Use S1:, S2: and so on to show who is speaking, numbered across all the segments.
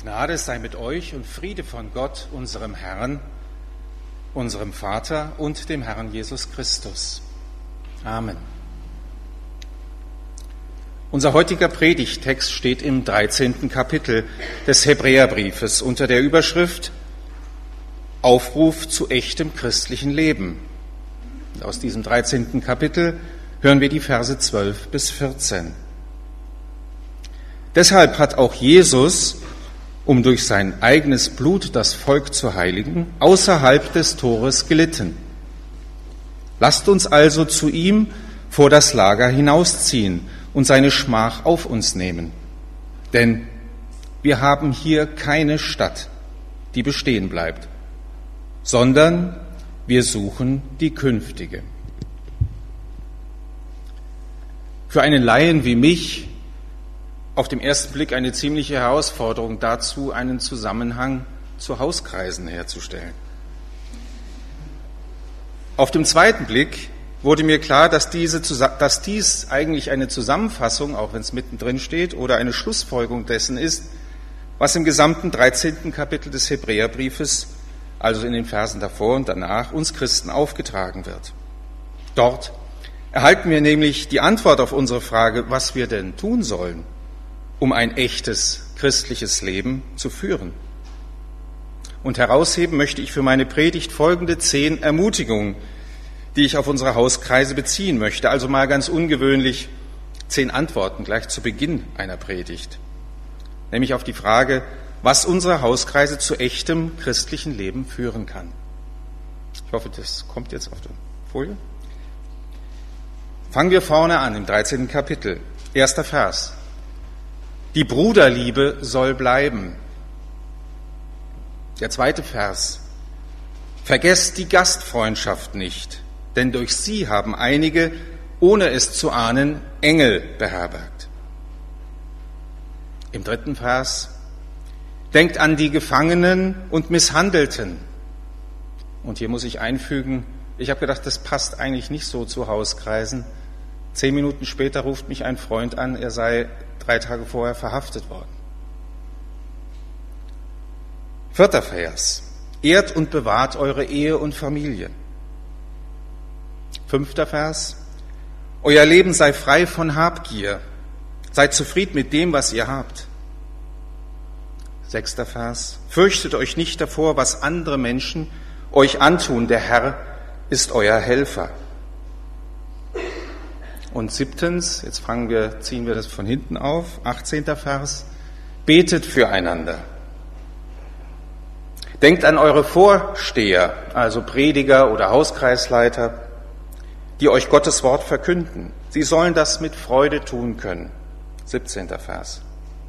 S1: Gnade sei mit euch und Friede von Gott, unserem Herrn, unserem Vater und dem Herrn Jesus Christus. Amen. Unser heutiger Predigttext steht im 13. Kapitel des Hebräerbriefes unter der Überschrift Aufruf zu echtem christlichen Leben. Und aus diesem 13. Kapitel hören wir die Verse 12 bis 14. Deshalb hat auch Jesus, um durch sein eigenes Blut das Volk zu heiligen, außerhalb des Tores gelitten. Lasst uns also zu ihm vor das Lager hinausziehen und seine Schmach auf uns nehmen. Denn wir haben hier keine Stadt, die bestehen bleibt, sondern wir suchen die künftige. Für einen Laien wie mich auf den ersten Blick eine ziemliche Herausforderung dazu, einen Zusammenhang zu Hauskreisen herzustellen. Auf dem zweiten Blick wurde mir klar, dass dies eigentlich eine Zusammenfassung, auch wenn es mittendrin steht, oder eine Schlussfolgerung dessen ist, was im gesamten 13. Kapitel des Hebräerbriefes, also in den Versen davor und danach, uns Christen aufgetragen wird. Dort erhalten wir nämlich die Antwort auf unsere Frage, was wir denn tun sollen, um ein echtes christliches Leben zu führen. Und herausheben möchte ich für meine Predigt folgende 10 Ermutigungen, die ich auf unsere Hauskreise beziehen möchte. Also mal ganz ungewöhnlich 10 Antworten gleich zu Beginn einer Predigt. Nämlich auf die Frage, was unsere Hauskreise zu echtem christlichen Leben führen kann. Ich hoffe, das kommt jetzt auf der Folie. Fangen wir vorne an im 13. Kapitel. 1. Vers. Die Bruderliebe soll bleiben. Der 2. Vers. Vergesst die Gastfreundschaft nicht, denn durch sie haben einige, ohne es zu ahnen, Engel beherbergt. Im 3. Vers. Denkt an die Gefangenen und Misshandelten. Und hier muss ich einfügen, ich habe gedacht, das passt eigentlich nicht so zu Hauskreisen. 10 Minuten später ruft mich ein Freund an, er sei 3 Tage vorher verhaftet worden. 4. Vers. Ehrt und bewahrt eure Ehe und Familie. 5. Vers. Euer Leben sei frei von Habgier. Seid zufrieden mit dem, was ihr habt. 6. Vers. Fürchtet euch nicht davor, was andere Menschen euch antun. Der Herr ist euer Helfer. Und 7. Jetzt ziehen wir das von hinten auf. 18. Vers. Betet füreinander. Denkt an eure Vorsteher, also Prediger oder Hauskreisleiter, die euch Gottes Wort verkünden. Sie sollen das mit Freude tun können. 17. Vers.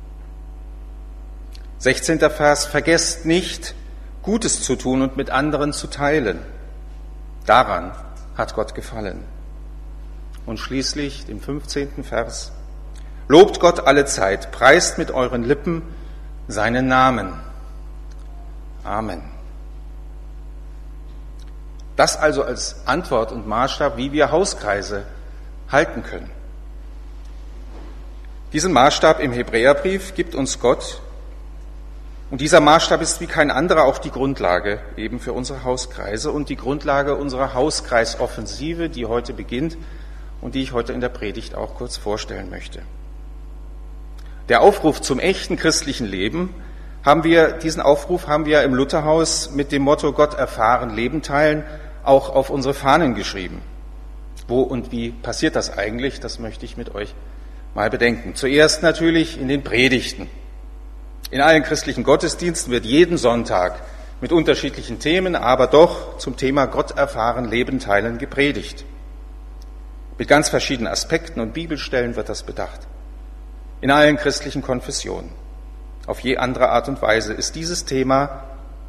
S1: 16. Vers. Vergesst nicht, Gutes zu tun und mit anderen zu teilen. Daran hat Gott gefallen. Und schließlich, im 15. Vers, lobt Gott alle Zeit, preist mit euren Lippen seinen Namen. Amen. Das also als Antwort und Maßstab, wie wir Hauskreise halten können. Diesen Maßstab im Hebräerbrief gibt uns Gott, und dieser Maßstab ist wie kein anderer auch die Grundlage eben für unsere Hauskreise und die Grundlage unserer Hauskreisoffensive, die heute beginnt, und die ich heute in der Predigt auch kurz vorstellen möchte. Der Aufruf zum echten christlichen Leben diesen Aufruf haben wir im Lutherhaus mit dem Motto Gott erfahren, Leben teilen, auch auf unsere Fahnen geschrieben. Wo und wie passiert das eigentlich? Das möchte ich mit euch mal bedenken. Zuerst natürlich in den Predigten. In allen christlichen Gottesdiensten wird jeden Sonntag mit unterschiedlichen Themen, aber doch zum Thema Gott erfahren, Leben teilen gepredigt. Mit ganz verschiedenen Aspekten und Bibelstellen wird das bedacht. In allen christlichen Konfessionen. Auf je andere Art und Weise ist dieses Thema.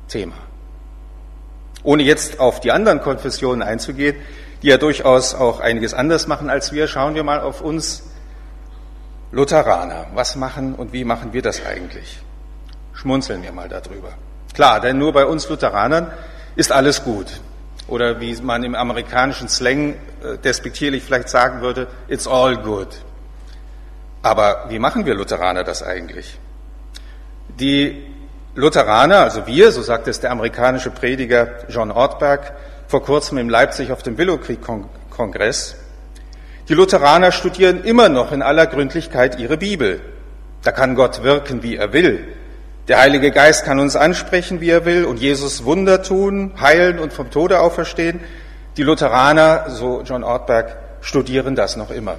S1: Ohne jetzt auf die anderen Konfessionen einzugehen, die ja durchaus auch einiges anders machen als wir, schauen wir mal auf uns Lutheraner. Was machen und wie machen wir das eigentlich? Schmunzeln wir mal darüber. Klar, denn nur bei uns Lutheranern ist alles gut. Oder wie man im amerikanischen Slang despektierlich vielleicht sagen würde, it's all good. Aber wie machen wir Lutheraner das eigentlich? Die Lutheraner, also wir, so sagt es der amerikanische Prediger John Ortberg vor kurzem in Leipzig auf dem Willow Creek Kongress, die Lutheraner studieren immer noch in aller Gründlichkeit ihre Bibel. Da kann Gott wirken, wie er will. Der Heilige Geist kann uns ansprechen, wie er will, und Jesus Wunder tun, heilen und vom Tode auferstehen. Die Lutheraner, so John Ortberg, studieren das noch immer.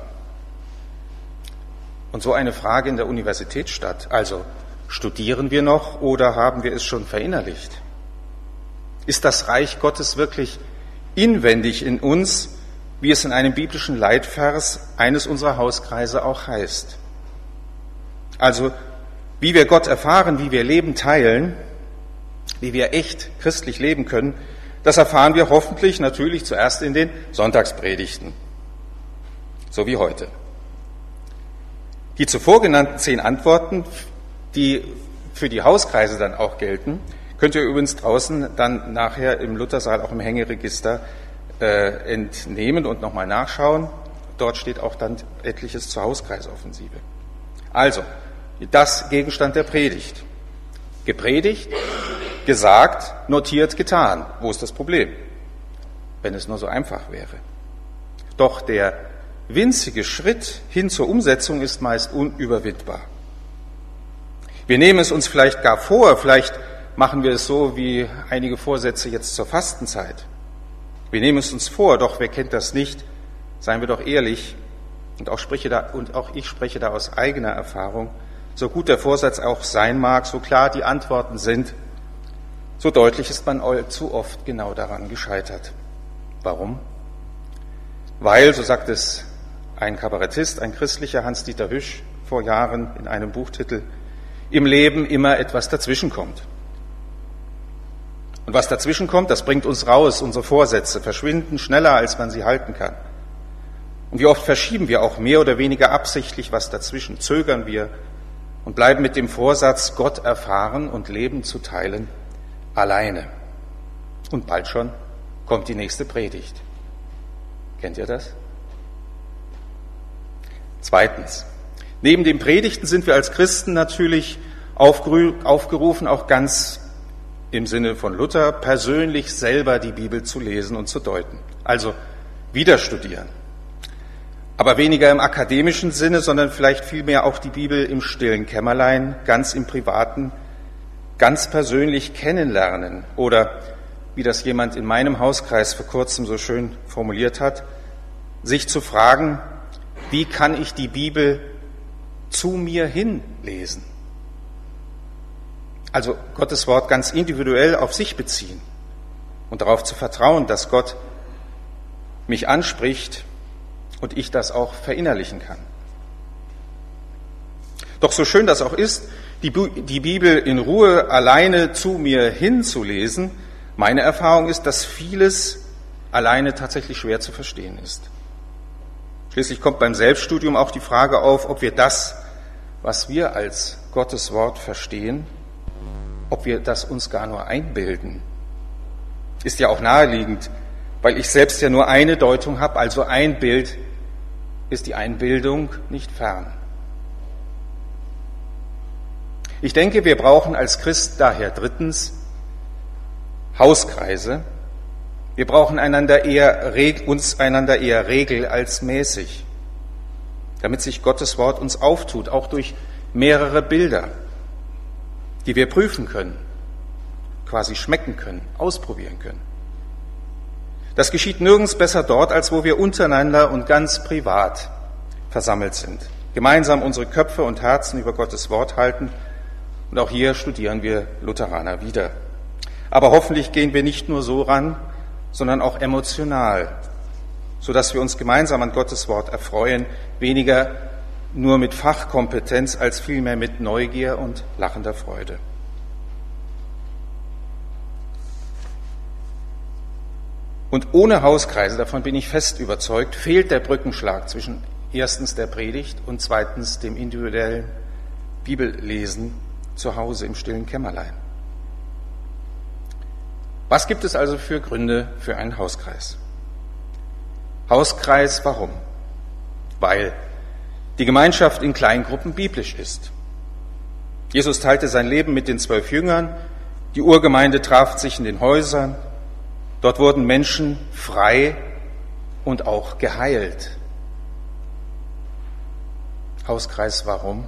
S1: Und so eine Frage in der Universitätsstadt, also studieren wir noch oder haben wir es schon verinnerlicht? Ist das Reich Gottes wirklich inwendig in uns, wie es in einem biblischen Leitvers eines unserer Hauskreise auch heißt? Also, wie wir Gott erfahren, wie wir Leben teilen, wie wir echt christlich leben können, das erfahren wir hoffentlich natürlich zuerst in den Sonntagspredigten, so wie heute. Die zuvor genannten 10 Antworten, die für die Hauskreise dann auch gelten, könnt ihr übrigens draußen dann nachher im Luthersaal auch im Hängeregister entnehmen und nochmal nachschauen. Dort steht auch dann etliches zur Hauskreisoffensive. Also, das Gegenstand der Predigt. Gepredigt, gesagt, notiert, getan. Wo ist das Problem? Wenn es nur so einfach wäre. Doch der winzige Schritt hin zur Umsetzung ist meist unüberwindbar. Wir nehmen es uns vielleicht gar vor, vielleicht machen wir es so wie einige Vorsätze jetzt zur Fastenzeit. Wir nehmen es uns vor, doch wer kennt das nicht? Seien wir doch ehrlich, und auch ich spreche da aus eigener Erfahrung, so gut der Vorsatz auch sein mag, so klar die Antworten sind, so deutlich ist man allzu oft genau daran gescheitert. Warum? Weil, so sagt es ein Kabarettist, ein christlicher Hans-Dieter Hüsch vor Jahren in einem Buchtitel, im Leben immer etwas dazwischenkommt. Und was dazwischenkommt, das bringt uns raus, unsere Vorsätze verschwinden schneller, als man sie halten kann. Und wie oft verschieben wir auch mehr oder weniger absichtlich was dazwischen, zögern wir und bleiben mit dem Vorsatz, Gott erfahren und Leben zu teilen, alleine. Und bald schon kommt die nächste Predigt. Kennt ihr das? Zweitens. Neben den Predigten sind wir als Christen natürlich aufgerufen, auch ganz im Sinne von Luther, persönlich selber die Bibel zu lesen und zu deuten. Also wieder studieren. Aber weniger im akademischen Sinne, sondern vielleicht vielmehr auch die Bibel im stillen Kämmerlein, ganz im Privaten, ganz persönlich kennenlernen. Oder, wie das jemand in meinem Hauskreis vor kurzem so schön formuliert hat, sich zu fragen, wie kann ich die Bibel zu mir hin lesen? Also Gottes Wort ganz individuell auf sich beziehen und darauf zu vertrauen, dass Gott mich anspricht und ich das auch verinnerlichen kann. Doch so schön das auch ist, die Bibel in Ruhe alleine zu mir hinzulesen, meine Erfahrung ist, dass vieles alleine tatsächlich schwer zu verstehen ist. Schließlich kommt beim Selbststudium auch die Frage auf, ob wir das, was wir als Gottes Wort verstehen, ob wir das uns gar nur einbilden. Ist ja auch naheliegend, weil ich selbst ja nur eine Deutung habe, also ein Bild, ist die Einbildung nicht fern. Ich denke, wir brauchen als Christ daher drittens Hauskreise. Wir brauchen uns einander eher regel- als mäßig, damit sich Gottes Wort uns auftut, auch durch mehrere Bilder, die wir prüfen können, quasi schmecken können, ausprobieren können. Das geschieht nirgends besser dort, als wo wir untereinander und ganz privat versammelt sind, gemeinsam unsere Köpfe und Herzen über Gottes Wort halten. Und auch hier studieren wir Lutheraner wieder. Aber hoffentlich gehen wir nicht nur so ran, sondern auch emotional, sodass wir uns gemeinsam an Gottes Wort erfreuen, weniger nur mit Fachkompetenz als vielmehr mit Neugier und lachender Freude. Und ohne Hauskreise, davon bin ich fest überzeugt, fehlt der Brückenschlag zwischen erstens der Predigt und zweitens dem individuellen Bibellesen zu Hause im stillen Kämmerlein. Was gibt es also für Gründe für einen Hauskreis? Hauskreis, warum? Weil die Gemeinschaft in Kleingruppen biblisch ist. Jesus teilte sein Leben mit den 12 Jüngern, die Urgemeinde traf sich in den Häusern, dort wurden Menschen frei und auch geheilt. Hauskreis, warum?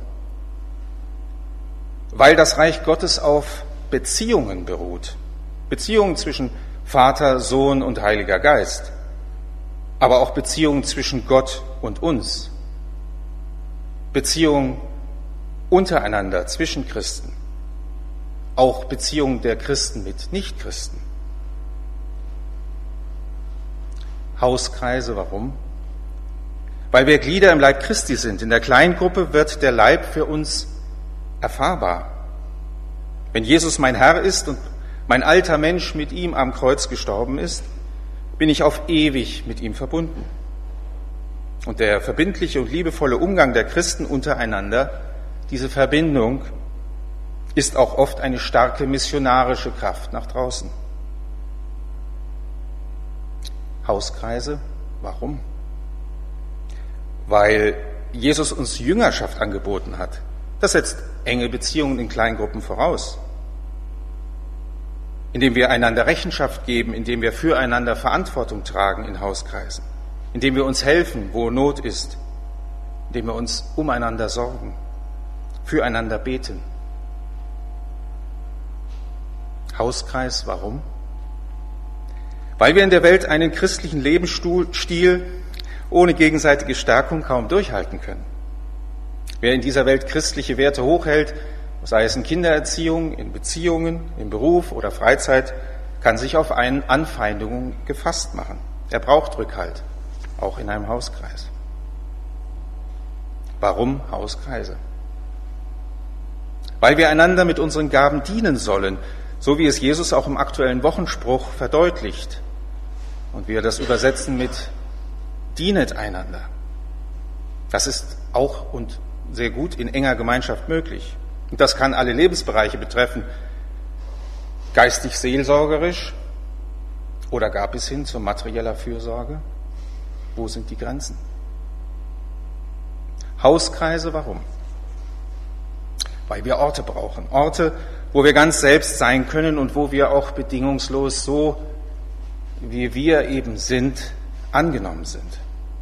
S1: Weil das Reich Gottes auf Beziehungen beruht. Beziehungen zwischen Vater, Sohn und Heiliger Geist. Aber auch Beziehungen zwischen Gott und uns. Beziehungen untereinander, zwischen Christen. Auch Beziehungen der Christen mit Nichtchristen. Hauskreise, warum? Weil wir Glieder im Leib Christi sind. In der Kleingruppe wird der Leib für uns erfahrbar. Wenn Jesus mein Herr ist und mein alter Mensch mit ihm am Kreuz gestorben ist, bin ich auf ewig mit ihm verbunden. Und der verbindliche und liebevolle Umgang der Christen untereinander, diese Verbindung, ist auch oft eine starke missionarische Kraft nach draußen. Hauskreise, warum? Weil Jesus uns Jüngerschaft angeboten hat. Das setzt enge Beziehungen in Kleingruppen voraus. Indem wir einander Rechenschaft geben, indem wir füreinander Verantwortung tragen in Hauskreisen, indem wir uns helfen, wo Not ist, indem wir uns umeinander sorgen, füreinander beten. Hauskreis, warum? Weil wir in der Welt einen christlichen Lebensstil ohne gegenseitige Stärkung kaum durchhalten können. Wer in dieser Welt christliche Werte hochhält, sei es in Kindererziehung, in Beziehungen, im Beruf oder Freizeit, kann sich auf Anfeindungen gefasst machen. Er braucht Rückhalt, auch in einem Hauskreis. Warum Hauskreise? Weil wir einander mit unseren Gaben dienen sollen, so wie es Jesus auch im aktuellen Wochenspruch verdeutlicht. Und wir das übersetzen mit dienet einander. Das ist auch und sehr gut in enger Gemeinschaft möglich. Und das kann alle Lebensbereiche betreffen, geistig seelsorgerisch oder gar bis hin zu materieller Fürsorge. Wo sind die Grenzen? Hauskreise, warum? Weil wir Orte brauchen. Orte, wo wir ganz selbst sein können und wo wir auch bedingungslos so, wie wir eben sind, angenommen sind.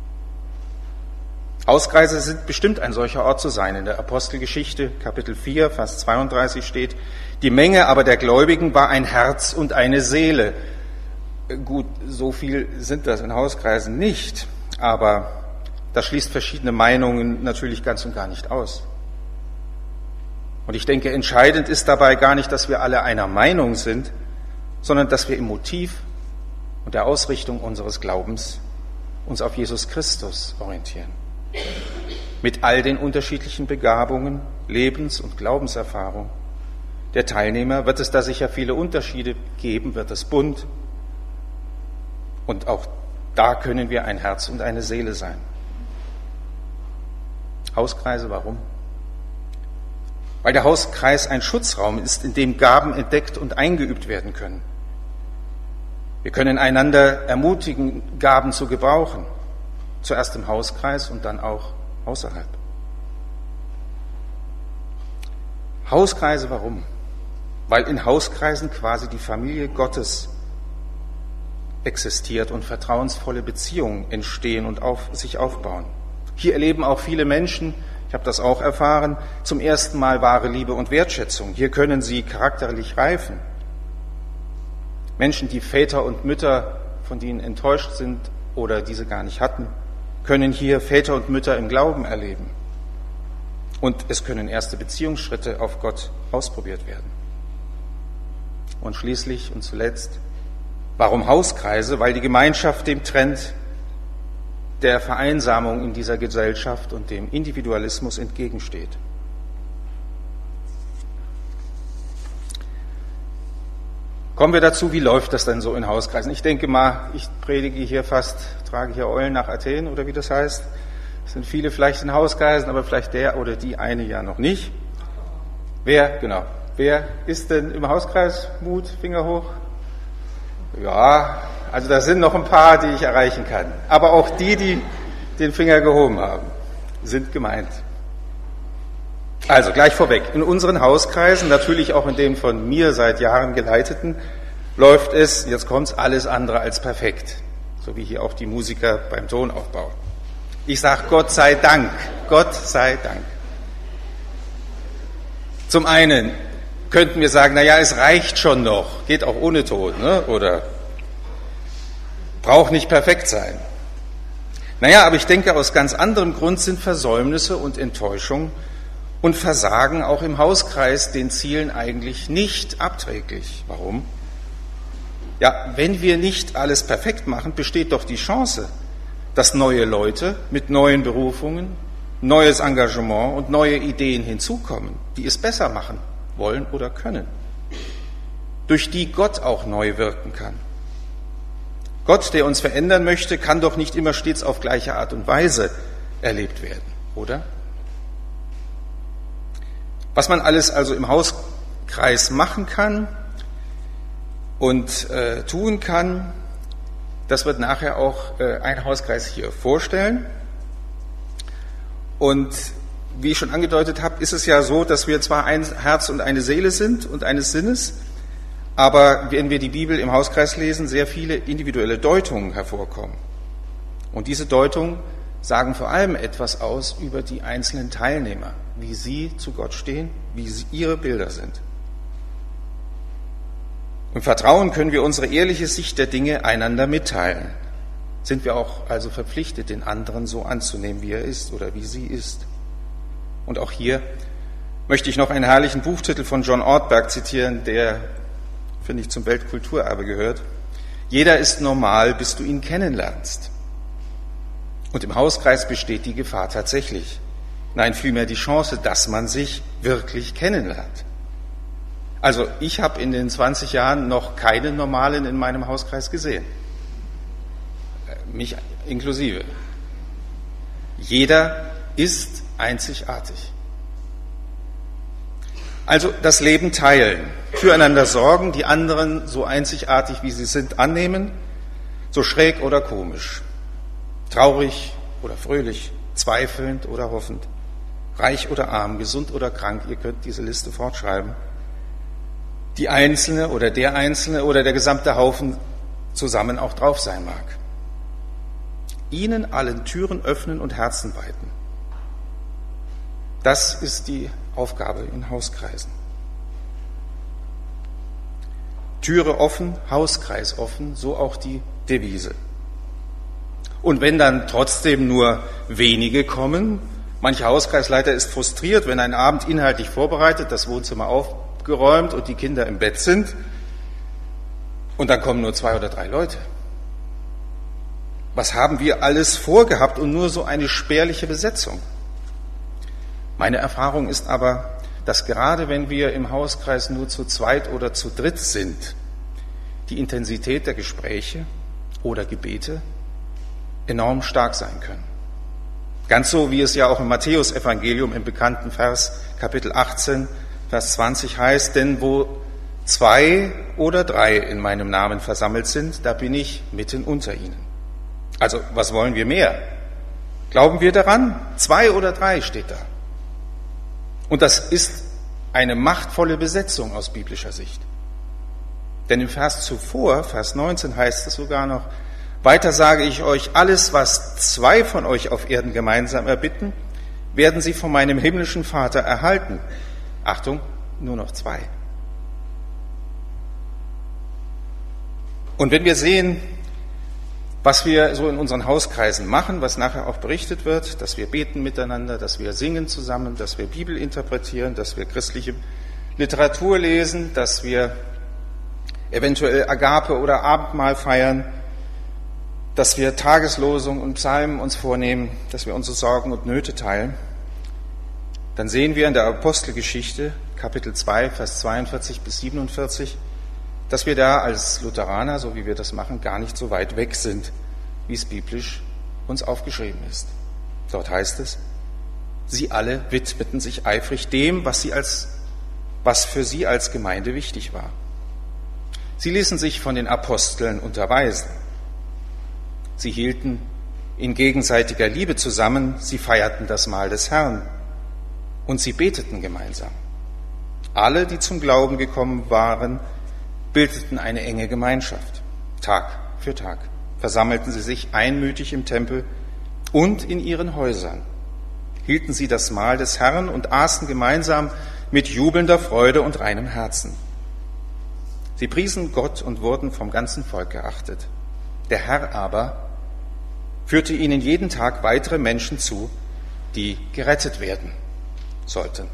S1: Hauskreise sind bestimmt ein solcher Ort zu sein. In der Apostelgeschichte, Kapitel 4, Vers 32 steht, die Menge aber der Gläubigen war ein Herz und eine Seele. Gut, so viel sind das in Hauskreisen nicht, aber das schließt verschiedene Meinungen natürlich ganz und gar nicht aus. Und ich denke, entscheidend ist dabei gar nicht, dass wir alle einer Meinung sind, sondern dass wir im Motiv und der Ausrichtung unseres Glaubens uns auf Jesus Christus orientieren. Mit all den unterschiedlichen Begabungen, Lebens- und Glaubenserfahrung der Teilnehmer wird es da sicher viele Unterschiede geben, wird es bunt. Und auch da können wir ein Herz und eine Seele sein. Hauskreise, warum? Weil der Hauskreis ein Schutzraum ist, in dem Gaben entdeckt und eingeübt werden können. Wir können einander ermutigen, Gaben zu gebrauchen. Zuerst im Hauskreis und dann auch außerhalb. Hauskreise, warum? Weil in Hauskreisen quasi die Familie Gottes existiert und vertrauensvolle Beziehungen entstehen und sich aufbauen. Hier erleben auch viele Menschen, ich habe das auch erfahren, zum ersten Mal wahre Liebe und Wertschätzung. Hier können sie charakterlich reifen. Menschen, die Väter und Mütter, von denen enttäuscht sind oder diese gar nicht hatten, können hier Väter und Mütter im Glauben erleben. Und es können erste Beziehungsschritte auf Gott ausprobiert werden. Und schließlich und zuletzt, warum Hauskreise? Weil die Gemeinschaft dem Trend der Vereinsamung in dieser Gesellschaft und dem Individualismus entgegensteht. Kommen wir dazu, wie läuft das denn so in Hauskreisen? Ich denke mal, ich predige hier fast, trage hier Eulen nach Athen oder wie das heißt. Es sind viele vielleicht in Hauskreisen, aber vielleicht der oder die eine ja noch nicht. Wer ist denn im Hauskreis? Mut, Finger hoch. Ja, also da sind noch ein paar, die ich erreichen kann. Aber auch die den Finger gehoben haben, sind gemeint. Also gleich vorweg, in unseren Hauskreisen, natürlich auch in den von mir seit Jahren geleiteten, läuft es, jetzt kommt's, alles andere als perfekt. So wie hier auch die Musiker beim Tonaufbau. Ich sage Gott sei Dank, Gott sei Dank. Zum einen könnten wir sagen, naja, es reicht schon noch, geht auch ohne Ton, ne? Oder braucht nicht perfekt sein. Naja, aber ich denke, aus ganz anderem Grund sind Versäumnisse und Enttäuschung und Versagen auch im Hauskreis den Zielen eigentlich nicht abträglich. Warum? Ja, wenn wir nicht alles perfekt machen, besteht doch die Chance, dass neue Leute mit neuen Berufungen, neues Engagement und neue Ideen hinzukommen, die es besser machen wollen oder können, durch die Gott auch neu wirken kann. Gott, der uns verändern möchte, kann doch nicht immer stets auf gleiche Art und Weise erlebt werden, oder? Was man alles also im Hauskreis machen kann und tun kann, das wird nachher auch ein Hauskreis hier vorstellen. Und wie ich schon angedeutet habe, ist es ja so, dass wir zwar ein Herz und eine Seele sind und eines Sinnes, aber wenn wir die Bibel im Hauskreis lesen, sehr viele individuelle Deutungen hervorkommen. Und diese Deutungen sagen vor allem etwas aus über die einzelnen Teilnehmer, wie sie zu Gott stehen, wie ihre Bilder sind. Im Vertrauen können wir unsere ehrliche Sicht der Dinge einander mitteilen. Sind wir auch also verpflichtet, den anderen so anzunehmen, wie er ist oder wie sie ist. Und auch hier möchte ich noch einen herrlichen Buchtitel von John Ortberg zitieren, der, finde ich, zum Weltkulturerbe gehört. Jeder ist normal, bis du ihn kennenlernst. Und im Hauskreis besteht die Gefahr tatsächlich. Nein, vielmehr die Chance, dass man sich wirklich kennenlernt. Also ich habe in den 20 Jahren noch keinen Normalen in meinem Hauskreis gesehen. Mich inklusive. Jeder ist einzigartig. Also das Leben teilen, füreinander sorgen, die anderen so einzigartig wie sie sind annehmen, so schräg oder komisch, traurig oder fröhlich, zweifelnd oder hoffend, reich oder arm, gesund oder krank, ihr könnt diese Liste fortschreiben. Die Einzelne oder der gesamte Haufen zusammen auch drauf sein mag. Ihnen allen Türen öffnen und Herzen weiten. Das ist die Aufgabe in Hauskreisen. Türe offen, Hauskreis offen, so auch die Devise. Und wenn dann trotzdem nur wenige kommen, mancher Hauskreisleiter ist frustriert, wenn ein Abend inhaltlich vorbereitet, das Wohnzimmer aufgeräumt und die Kinder im Bett sind und dann kommen nur 2 oder 3 Leute. Was haben wir alles vorgehabt und nur so eine spärliche Besetzung? Meine Erfahrung ist aber, dass gerade wenn wir im Hauskreis nur zu zweit oder zu dritt sind, die Intensität der Gespräche oder Gebete enorm stark sein können. Ganz so, wie es ja auch im Matthäus-Evangelium im bekannten Vers, Kapitel 18, Vers 20 heißt, denn wo 2 oder 3 in meinem Namen versammelt sind, da bin ich mitten unter ihnen. Also, was wollen wir mehr? Glauben wir daran? 2 oder 3 steht da. Und das ist eine machtvolle Besetzung aus biblischer Sicht. Denn im Vers zuvor, Vers 19, heißt es sogar noch, weiter sage ich euch, alles, was 2 von euch auf Erden gemeinsam erbitten, werden sie von meinem himmlischen Vater erhalten. Achtung, nur noch 2. Und wenn wir sehen, was wir so in unseren Hauskreisen machen, was nachher auch berichtet wird, dass wir beten miteinander, dass wir singen zusammen, dass wir Bibel interpretieren, dass wir christliche Literatur lesen, dass wir eventuell Agape oder Abendmahl feiern, dass wir Tageslosung und Psalmen uns vornehmen, dass wir unsere Sorgen und Nöte teilen, dann sehen wir in der Apostelgeschichte, Kapitel 2, Vers 42 bis 47, dass wir da als Lutheraner, so wie wir das machen, gar nicht so weit weg sind, wie es biblisch uns aufgeschrieben ist. Dort heißt es, sie alle widmeten sich eifrig dem, was für sie als Gemeinde wichtig war. Sie ließen sich von den Aposteln unterweisen. Sie hielten in gegenseitiger Liebe zusammen, sie feierten das Mahl des Herrn. und sie beteten gemeinsam. Alle, die zum Glauben gekommen waren, bildeten eine enge Gemeinschaft. Tag für Tag versammelten sie sich einmütig im Tempel und in ihren Häusern, hielten sie das Mahl des Herrn und aßen gemeinsam mit jubelnder Freude und reinem Herzen. Sie priesen Gott und wurden vom ganzen Volk geachtet. Der Herr aber führte ihnen jeden Tag weitere Menschen zu, die gerettet werden sollten.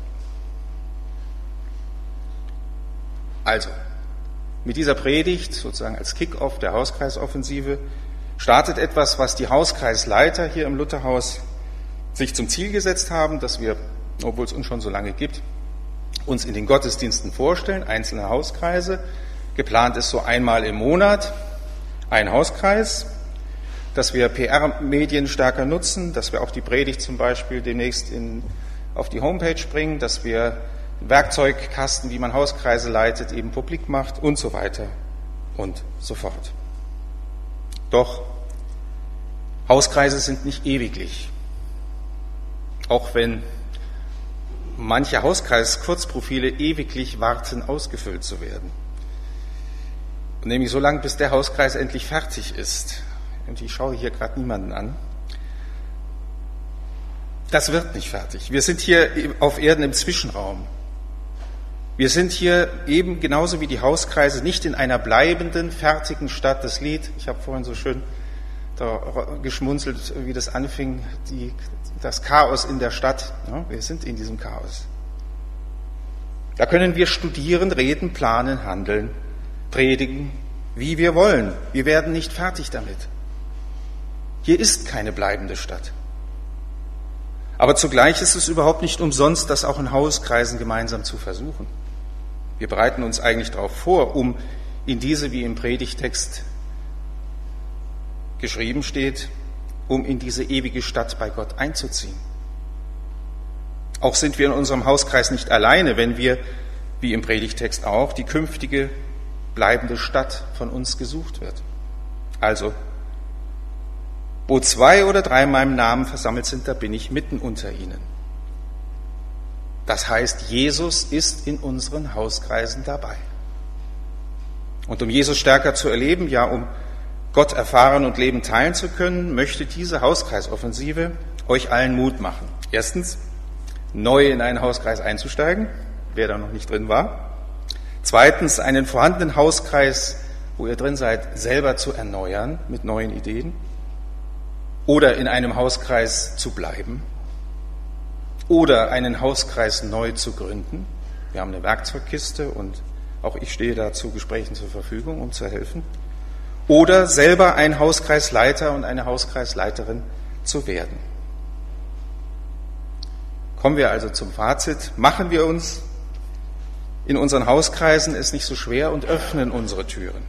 S1: Also, mit dieser Predigt, sozusagen als Kick-off der Hauskreisoffensive, startet etwas, was die Hauskreisleiter hier im Lutherhaus sich zum Ziel gesetzt haben, dass wir, obwohl es uns schon so lange gibt, uns in den Gottesdiensten vorstellen, einzelne Hauskreise. Geplant ist so einmal im Monat ein Hauskreis, dass wir PR-Medien stärker nutzen, dass wir auch die Predigt zum Beispiel demnächst auf die Homepage bringen, dass wir Werkzeugkasten, wie man Hauskreise leitet, eben publik macht und so weiter und so fort. Doch Hauskreise sind nicht ewiglich. Auch wenn manche Hauskreis-Kurzprofile ewiglich warten, ausgefüllt zu werden. Und nämlich so lange, bis der Hauskreis endlich fertig ist. Und ich schaue hier gerade niemanden an. Das wird nicht fertig. Wir sind hier auf Erden im Zwischenraum. Wir sind hier eben genauso wie die Hauskreise nicht in einer bleibenden, fertigen Stadt. Das Lied, ich habe vorhin so schön da geschmunzelt, wie das anfing, das Chaos in der Stadt. Ja, wir sind in diesem Chaos. Da können wir studieren, reden, planen, handeln, predigen, wie wir wollen. Wir werden nicht fertig damit. Hier ist keine bleibende Stadt. Aber zugleich ist es überhaupt nicht umsonst, das auch in Hauskreisen gemeinsam zu versuchen. Wir bereiten uns eigentlich darauf vor, um in diese, wie im Predigtext geschrieben steht, um in diese ewige Stadt bei Gott einzuziehen. Auch sind wir in unserem Hauskreis nicht alleine, wenn wir, wie im Predigtext auch, die künftige bleibende Stadt von uns gesucht wird. Also, wo 2 oder 3 in meinem Namen versammelt sind, da bin ich mitten unter ihnen. Das heißt, Jesus ist in unseren Hauskreisen dabei. Und um Jesus stärker zu erleben, ja, um Gott erfahren und Leben teilen zu können, möchte diese Hauskreisoffensive euch allen Mut machen. Erstens, neu in einen Hauskreis einzusteigen, wer da noch nicht drin war. Zweitens, einen vorhandenen Hauskreis, wo ihr drin seid, selber zu erneuern mit neuen Ideen. Oder in einem Hauskreis zu bleiben. Oder einen Hauskreis neu zu gründen. Wir haben eine Werkzeugkiste und auch ich stehe da zu Gesprächen zur Verfügung, um zu helfen. Oder selber ein Hauskreisleiter und eine Hauskreisleiterin zu werden. Kommen wir also zum Fazit. Machen wir uns in unseren Hauskreisen es nicht so schwer und öffnen unsere Türen.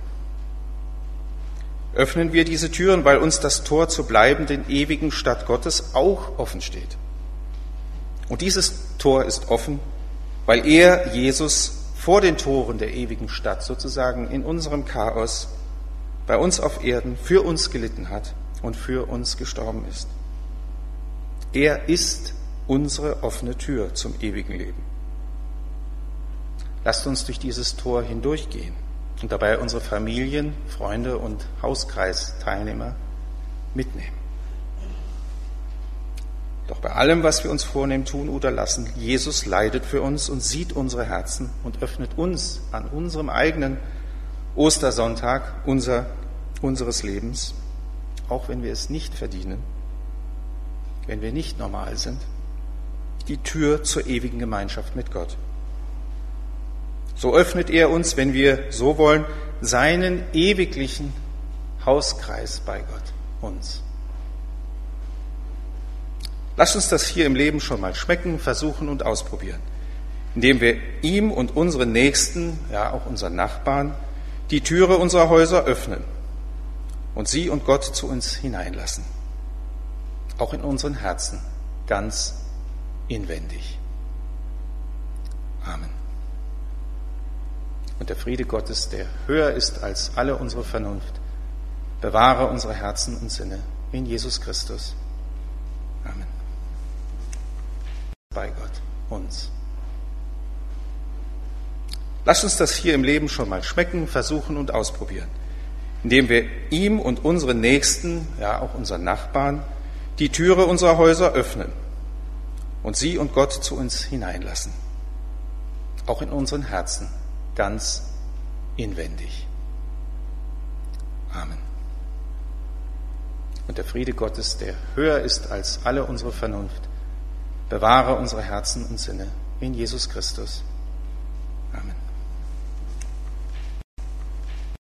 S1: Öffnen wir diese Türen, weil uns das Tor zur bleibenden, ewigen Stadt Gottes auch offen steht. Und dieses Tor ist offen, weil er, Jesus, vor den Toren der ewigen Stadt sozusagen in unserem Chaos bei uns auf Erden für uns gelitten hat und für uns gestorben ist. Er ist unsere offene Tür zum ewigen Leben. Lasst uns durch dieses Tor hindurchgehen und dabei unsere Familien, Freunde und Hauskreisteilnehmer mitnehmen. Doch bei allem, was wir uns vornehmen, tun oder lassen, Jesus leidet für uns und sieht unsere Herzen und öffnet uns an unserem eigenen Ostersonntag unseres Lebens, auch wenn wir es nicht verdienen, wenn wir nicht normal sind, die Tür zur ewigen Gemeinschaft mit Gott. So öffnet er uns, wenn wir so wollen, seinen ewiglichen Hauskreis bei Gott, uns. Lasst uns das hier im Leben schon mal schmecken, versuchen und ausprobieren, indem wir ihm und unseren Nächsten, ja auch unseren Nachbarn, die Türe unserer Häuser öffnen und sie und Gott zu uns hineinlassen, auch in unseren Herzen, ganz inwendig. Amen. Und der Friede Gottes, der höher ist als alle unsere Vernunft, bewahre unsere Herzen und Sinne in Jesus Christus. Amen. Bei Gott uns. Lasst uns das hier im Leben schon mal schmecken, versuchen und ausprobieren, indem wir ihm und unseren Nächsten, ja auch unseren Nachbarn, die Türe unserer Häuser öffnen und sie und Gott zu uns hineinlassen, auch in unseren Herzen, ganz inwendig. Amen. Und der Friede Gottes, der höher ist als alle unsere Vernunft, bewahre unsere Herzen und Sinne in Jesus Christus.